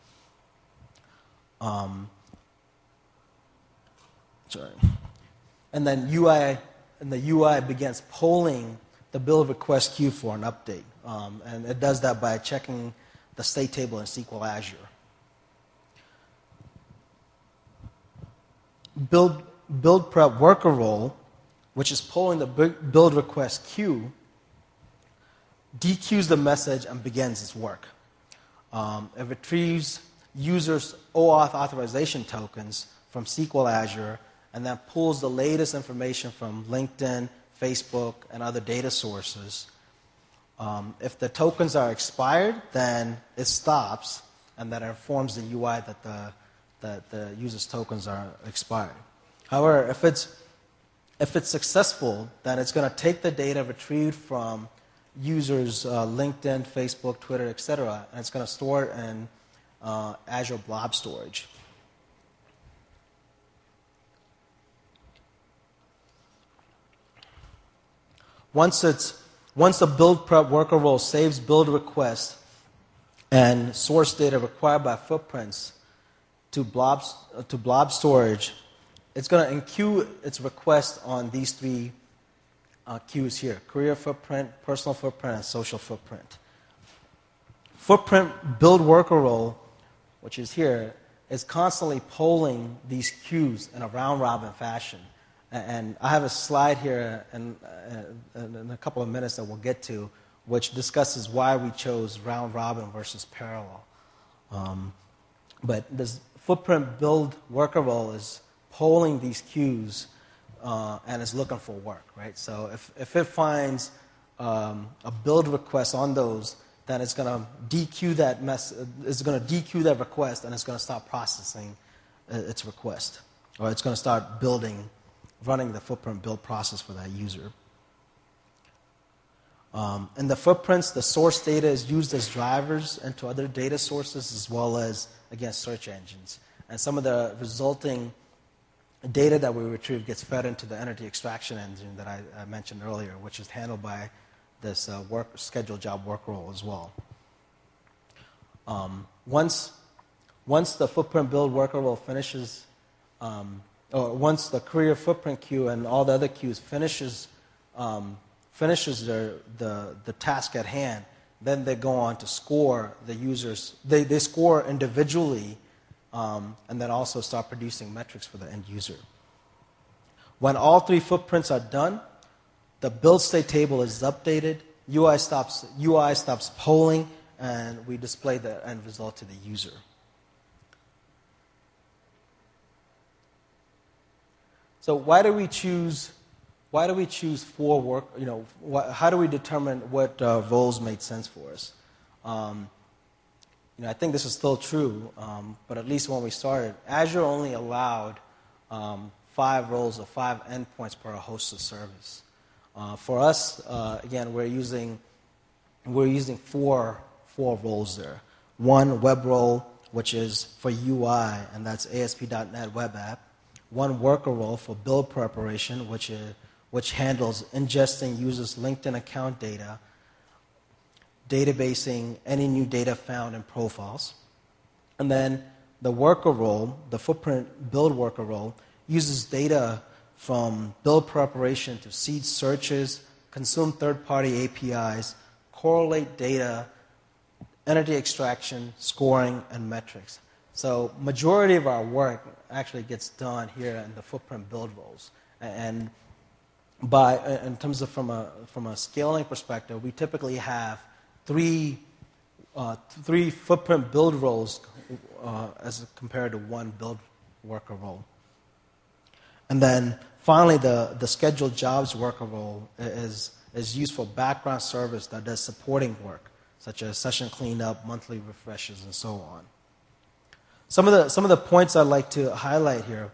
And then the UI begins polling the build request queue for an update. And it does that by checking the state table in SQL Azure. Build prep worker role, which is polling the build request queue, dequeues the message and begins its work. It retrieves users' OAuth authorization tokens from SQL Azure and then pulls the latest information from LinkedIn, Facebook, and other data sources. If the tokens are expired, then it stops, and that informs the UI that the user's tokens are expired. However, if it's successful, then it's going to take the data retrieved from users' LinkedIn, Facebook, Twitter, etc., and it's going to store it in Azure Blob Storage. Once the build prep worker role saves build requests and source data required by footprints to blob storage, it's going to enqueue its request on these three queues here: career footprint, personal footprint, and social footprint. Footprint build worker role, which is here, is constantly polling these queues in a round-robin fashion. And I have a slide here in a couple of minutes that we'll get to, which discusses why we chose round-robin versus parallel. But this footprint build worker role is polling these queues and is looking for work, right? So if it finds a build request on those, then it's going to dequeue that request, and it's going to start processing its request, or it's going to start running the footprint build process for that user. In the footprints, the source data is used as drivers into other data sources as well as, again, search engines. And some of the resulting data that we retrieve gets fed into the entity extraction engine that I mentioned earlier, which is handled by this scheduled job work role as well. Once the footprint build worker role finishes, or once the career footprint queue and all the other queues finishes the task at hand, then they go on to score the users. They score individually, and then also start producing metrics for the end user. When all three footprints are done, the build state table is updated, UI stops polling, and we display the end result to the user. So why do we choose 4 work? How do we determine what roles made sense for us? I think this is still true, but at least when we started, Azure only allowed 5 roles or 5 endpoints per hosted service. For us, again, we're using 4 roles there. 1 web role, which is for UI, and that's ASP.NET Web App. 1 worker role for build preparation, which handles ingesting users' LinkedIn account data, databasing any new data found in profiles. And then the worker role, the footprint build worker role, uses data from build preparation to seed searches, consume third-party APIs, correlate data, entity extraction, scoring, and metrics. So majority of our work actually gets done here in the footprint build roles. And in terms of from a scaling perspective, we typically have 3 footprint build roles as compared to 1 build worker role. And then finally, the scheduled jobs worker role is used for background service that does supporting work, such as session cleanup, monthly refreshes, and so on. Some of the points I'd like to highlight here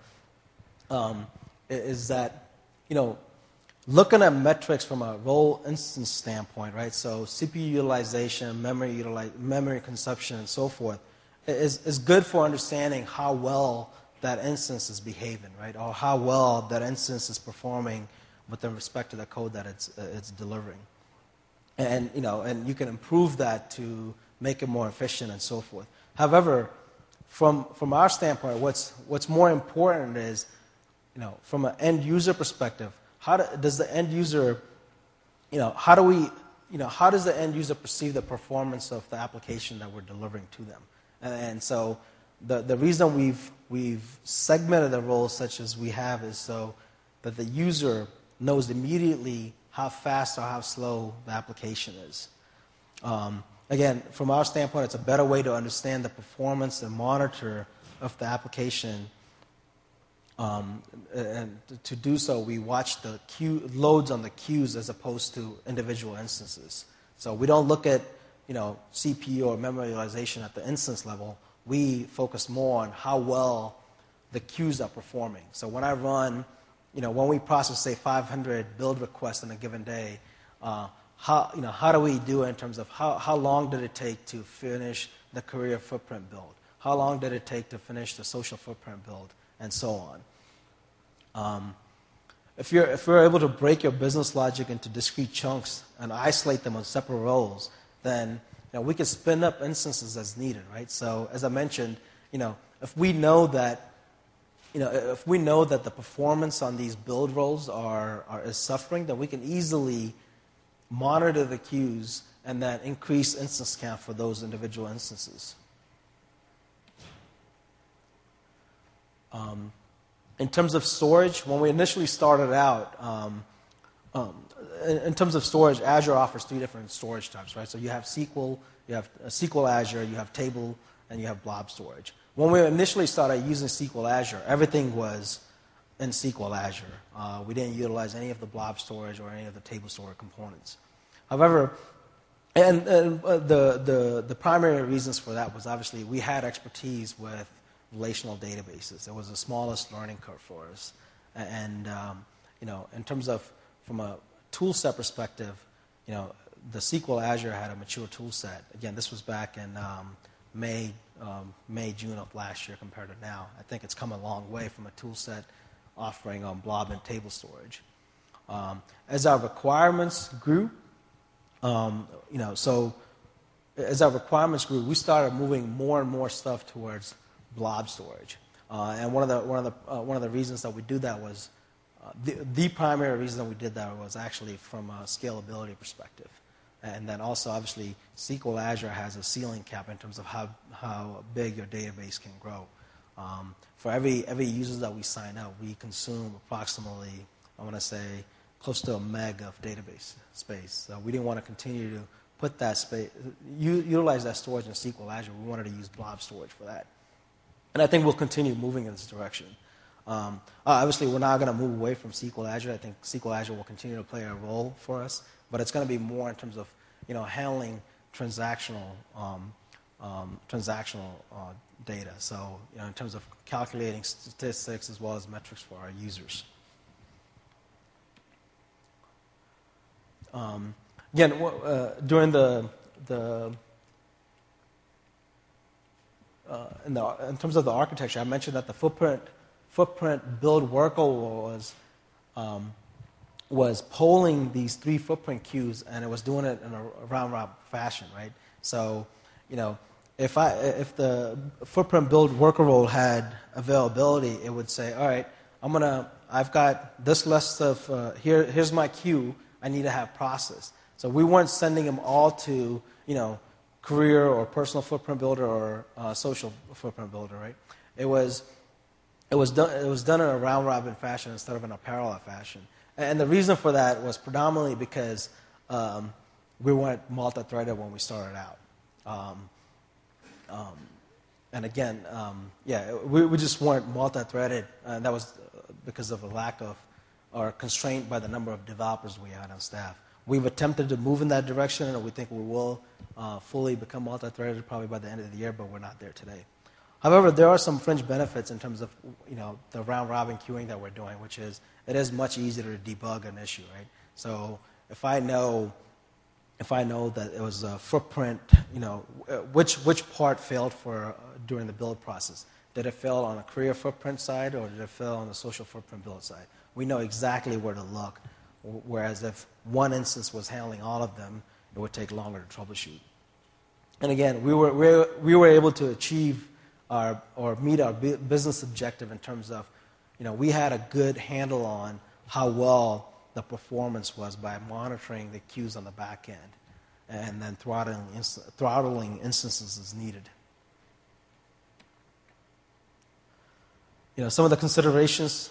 is that, looking at metrics from a role instance standpoint, right? So CPU utilization, memory consumption, and so forth, is good for understanding how well that instance is behaving, right? Or how well that instance is performing with respect to the code that it's delivering. And and you can improve that to make it more efficient and so forth. However, from our standpoint, what's more important is, from an end user perspective, how does the end user perceive the performance of the application that we're delivering to them? And so the reason we've segmented the roles such as we have is so that the user knows immediately how fast or how slow the application is. Again, from our standpoint, it's a better way to understand the performance and monitor of the application. And to do so, we watch the loads on the queues as opposed to individual instances. So we don't look at CPU or memory utilization at the instance level. We focus more on how well the queues are performing. So when I run, when we process, say, 500 build requests in a given day, how do we do it in terms of how long did it take to finish the career footprint build? How long did it take to finish the social footprint build? And so on. If you're able to break your business logic into discrete chunks and isolate them on separate roles, then we can spin up instances as needed, right? So as I mentioned, if we know that the performance on these build roles is suffering, then we can easily monitor the queues and then increase instance count for those individual instances. In terms of storage, when we initially started out, in terms of storage, Azure offers 3 different storage types, right? So you have SQL, you have SQL Azure, you have table, and you have blob storage. When we initially started using SQL Azure, everything was in SQL Azure. We didn't utilize any of the blob storage or any of the table storage components. However, and the primary reasons for that was obviously we had expertise with relational databases. It was the smallest learning curve for us. And, in terms of, from a tool set perspective, the SQL Azure had a mature tool set. Again, this was back in May, June of last year compared to now. I think it's come a long way from a tool set offering on blob and table storage. As our requirements grew, we started moving more and more stuff towards blob storage. And one of the reasons that we do that was the primary reason that we did that was actually from a scalability perspective. And then also, obviously, SQL Azure has a ceiling cap in terms of how big your database can grow. For every user that we sign up, we consume approximately, I want to say, close to a meg of database space. So we didn't want to continue to put that space, utilize that storage in SQL Azure. We wanted to use blob storage for that. And I think we'll continue moving in this direction. Obviously, we're not going to move away from SQL Azure. I think SQL Azure will continue to play a role for us, but it's going to be more in terms of handling transactional data. So in terms of calculating statistics as well as metrics for our users. Again, during in terms of the architecture, I mentioned that the footprint build worker was polling these 3 footprint queues, and it was doing it in a round-robin fashion, right? So, if the footprint build worker role had availability, it would say, all right, I've got this list of here's my queue I need to have processed. So we weren't sending them all to career or personal footprint builder or social footprint builder, right? It was done in a round robin fashion instead of in a parallel fashion. And the reason for that was predominantly because we weren't multi-threaded when we started out. And again, we just weren't multi-threaded, and that was because of a lack of or constraint by the number of developers we had on staff. We've attempted to move in that direction, and we think we will fully become multi-threaded probably by the end of the year, but we're not there today. However, there are some fringe benefits in terms of the round-robin queuing that we're doing, which is it is much easier to debug an issue, right? So if I know that it was a footprint, which part failed during the build process? Did it fail on a career footprint side, or did it fail on the social footprint build side? We know exactly where to look whereas if one instance was handling all of them, it would take longer to troubleshoot. And again, we were able to achieve or meet our business objective in terms of, we had a good handle on how well the performance was by monitoring the queues on the back end and then throttling instances as needed. Some of the considerations,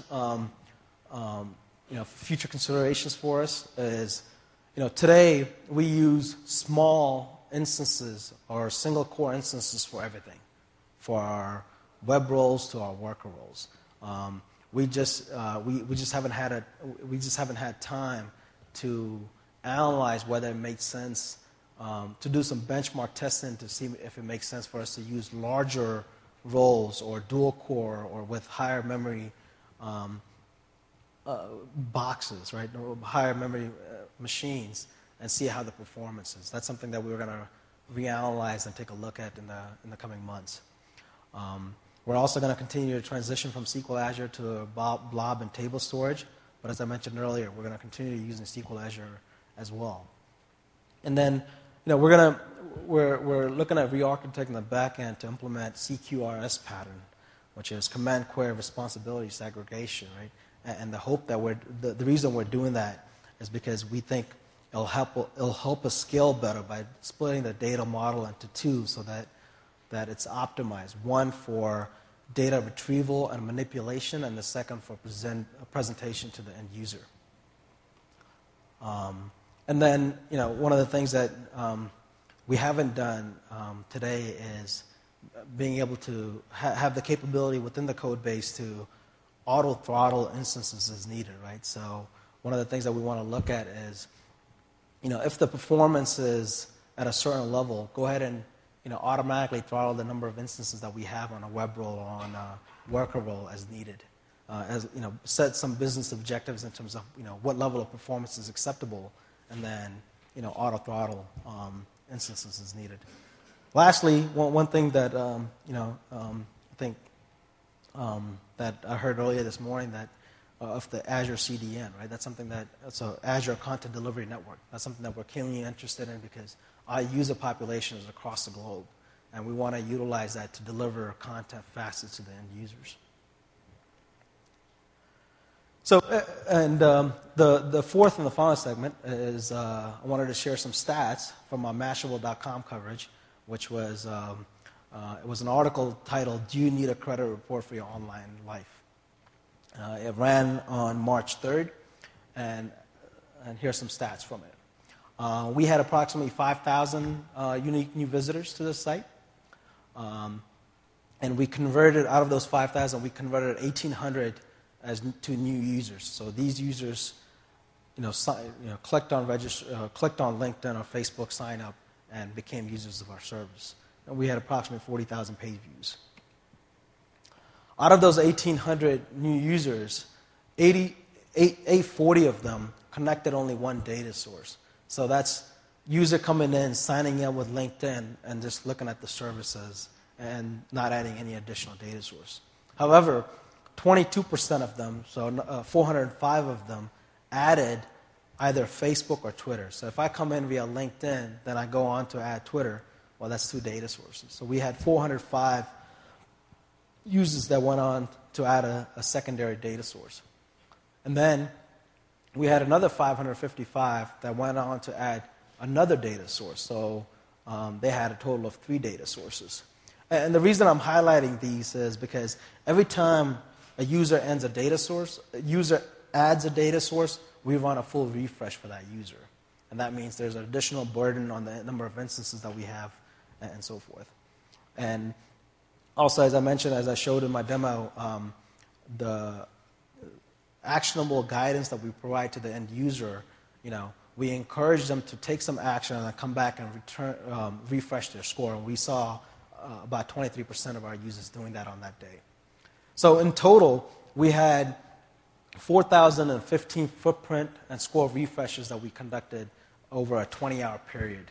future considerations for us is, today we use small instances or single core instances for everything, for our web roles to our worker roles. We just haven't had time to analyze whether it makes sense to do some benchmark testing to see if it makes sense for us to use larger roles or dual core or with higher memory boxes, right? Or higher memory machines, and see how the performance is. That's something that we're going to reanalyze and take a look at in the coming months. We're also going to continue to transition from SQL Azure to blob and table storage, but as I mentioned earlier, we're going to continue using SQL Azure as well. And then, we're looking at re-architecting the backend to implement CQRS pattern, which is command query responsibility segregation, right? And the hope that the reason we're doing that is because we think it'll help us scale better by splitting the data model into two so that it's optimized. One for data retrieval and manipulation, and the second for presentation to the end user. And then, one of the things that we haven't done today is being able to have the capability within the code base to auto-throttle instances as needed, right? So one of the things that we want to look at is, if the performance is at a certain level, go ahead and automatically throttle the number of instances that we have on a web role or on a worker role as needed. Set some business objectives in terms of what level of performance is acceptable, and then auto throttle instances as needed. Lastly, one thing that I think that I heard earlier this morning that of the Azure CDN, right? That's an Azure Content Delivery Network. That's something that we're keenly interested in because our user population is across the globe, and we want to utilize that to deliver content faster to the end users. So, and the fourth and the final segment is I wanted to share some stats from our Mashable.com coverage, which was it was an article titled "Do You Need a Credit Report for Your Online Life?" It ran on March 3rd, and here's some stats from it. We had approximately 5,000 unique new visitors to the site, and we converted, out of those 5,000, we converted 1,800 to new users. So these users, clicked on LinkedIn or Facebook, sign up, and became users of our service. And we had approximately 40,000 page views. Out of those 1,800 new users, 840 of them connected only one data source. So that's user coming in, signing in with LinkedIn, and just looking at the services and not adding any additional data source. However, 22% of them, so 405 of them, added either Facebook or Twitter. So if I come in via LinkedIn, then I go on to add Twitter, well, that's two data sources. So we had 405 users that went on to add a secondary data source. And then we had another 555 that went on to add another data source. So they had a total of 3 data sources. And the reason I'm highlighting these is because every time a user adds a data source, we run a full refresh for that user. And that means there's an additional burden on the number of instances that we have and so forth. And also, as I mentioned, as I showed in my demo, the actionable guidance that we provide to the end user, we encourage them to take some action and then come back and refresh their score. And we saw about 23% of our users doing that on that day. So in total, we had 4,015 footprint and score refreshes that we conducted over a 20-hour period.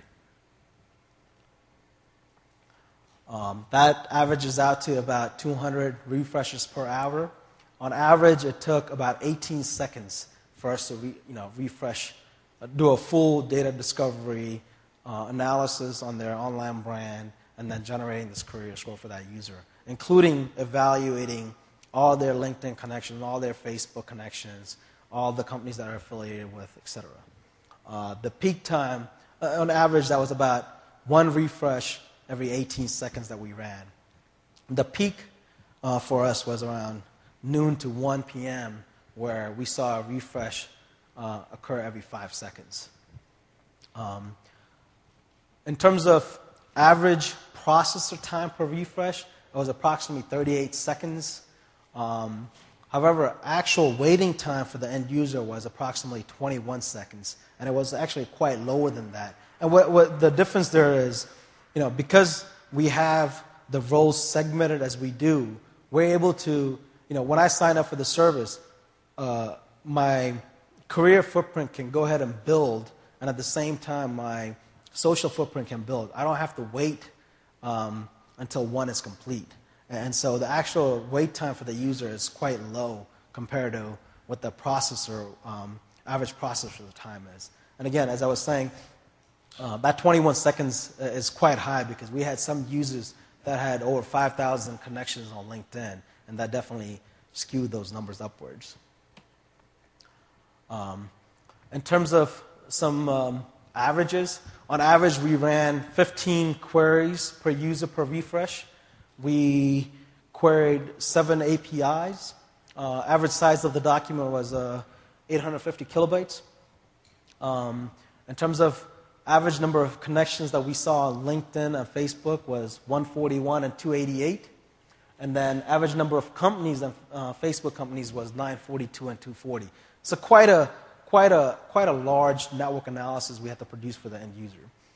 That averages out to about 200 refreshes per hour. On average, it took about 18 seconds for us to refresh, do a full data discovery analysis on their online brand, and then generating this career score for that user, including evaluating all their LinkedIn connections, all their Facebook connections, all the companies that are affiliated with, etc. The peak time, on average, that was about one refresh every 18 seconds that we ran. The peak for us was around noon to 1 p.m., where we saw a refresh occur every 5 seconds. In terms of average processor time per refresh, it was approximately 38 seconds. However, actual waiting time for the end user was approximately 21 seconds, and it was actually quite lower than that. And what the difference there is, because we have the roles segmented as we do, we're able to, when I sign up for the service, my career footprint can go ahead and build, and at the same time, my social footprint can build. I don't have to wait until one is complete. And so the actual wait time for the user is quite low compared to what the processor, average processor time is. And again, as I was saying, that 21 seconds is quite high because we had some users that had over 5,000 connections on LinkedIn, and that definitely skewed those numbers upwards. In terms of some averages, on average we ran 15 queries per user per refresh. We queried 7 APIs. Average size of the document was 850 kilobytes. In terms of average number of connections that we saw on LinkedIn and Facebook was 141 and 288. And then average number of companies and Facebook companies was 942 and 240. So quite a large network analysis we had to produce for the end user.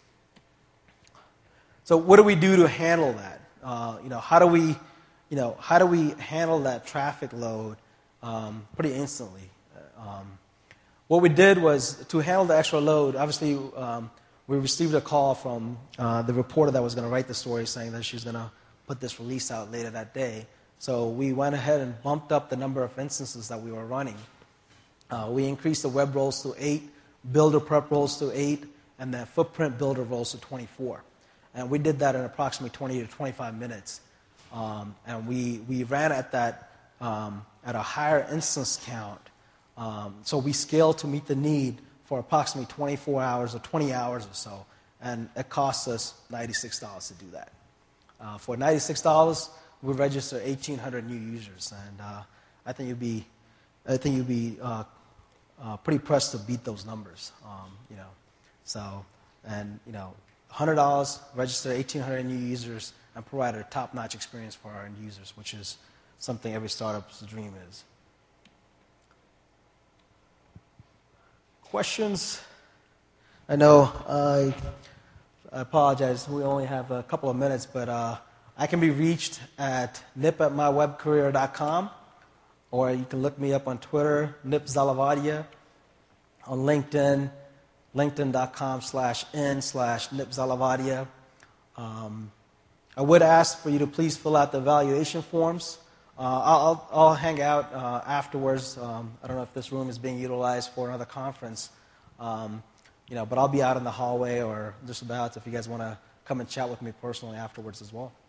So what do we do to handle that? How do we handle that traffic load pretty instantly? What we did was to handle the extra load. Obviously, we received a call from the reporter that was going to write the story, saying that she was going to put this release out later that day. So we went ahead and bumped up the number of instances that we were running. We increased the web roles to 8, builder prep roles to 8, and then footprint builder roles to 24. And we did that in approximately 20 to 25 minutes. And we ran at that at a higher instance count. So we scaled to meet the need for approximately 24 hours or 20 hours or so. And it cost us $96 to do that. For $96, we registered 1,800 new users. And I think you'd be pretty pressed to beat those numbers. $100, registered 1,800 new users, and provided a top-notch experience for our end users, which is something every startup's dream is. Questions? I know I apologize. We only have a couple of minutes, but I can be reached at nip@mywebcareer.com, or you can look me up on Twitter, Nip Zalavadia, on LinkedIn, linkedin.com/n/Nip Zalavadia. I would ask for you to please fill out the evaluation forms. I'll hang out afterwards. I don't know if this room is being utilized for another conference, but I'll be out in the hallway or just about if you guys want to come and chat with me personally afterwards as well.